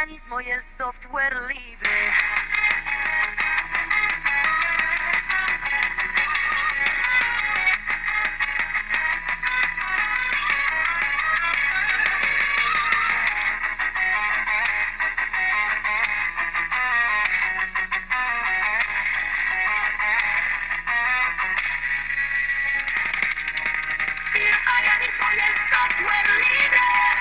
organismo y el software libre. Organismo y el software libre.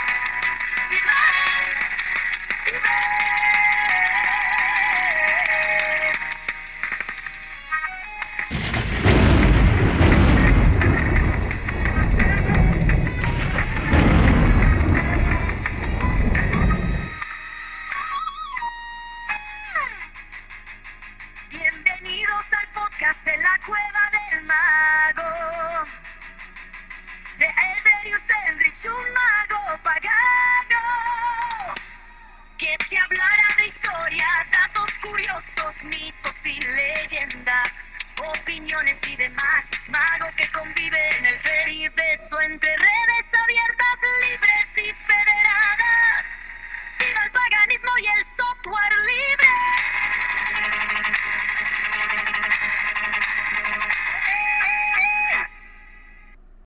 Bienvenidos al podcast de la Cueva del Mago. De Elverius Eldritch, un mago pagano, que te hablará de historia, datos curiosos, mitos y leyendas, opiniones y demás. Mago que convive en el feribeso entre